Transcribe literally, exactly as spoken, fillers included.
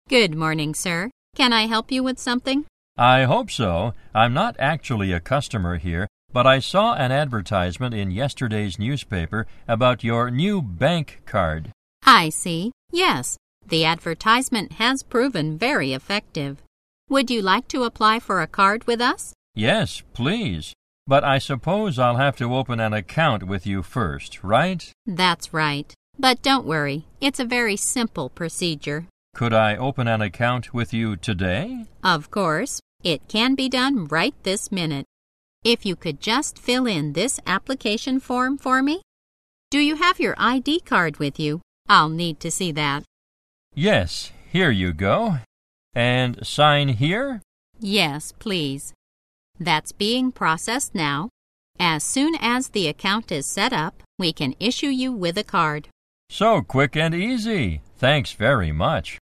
Good morning, sir. Can I help you with something? I hope so. I'm not actually a customer here, but I saw an advertisement in yesterday's newspaper about your new bank card. I see. Yes, the advertisement has proven very effective. Would you like to apply for a card with us? Yes, please. But I suppose I'll have to open an account with you first, right? That's right. But don't worry, it's a very simple procedure. Could I open an account with you today? Of course. It can be done right this minute. If you could just fill in this application form for me. Do you have your I D card with you? I'll need to see that. Yes, here you go. And sign here? Yes, please. That's being processed now. As soon as the account is set up, we can issue you with a card. So quick and easy. Thanks very much.